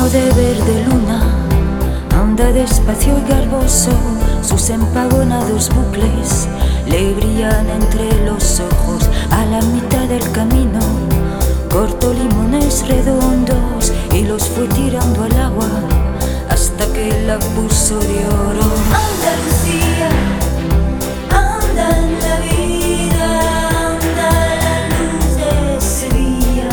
de verde luna, anda despacio y garboso, sus empagonados bucles le brillan entre los ojos. A la mitad del camino cortó limones redondos y los fue tirando al agua hasta que la puso de oro.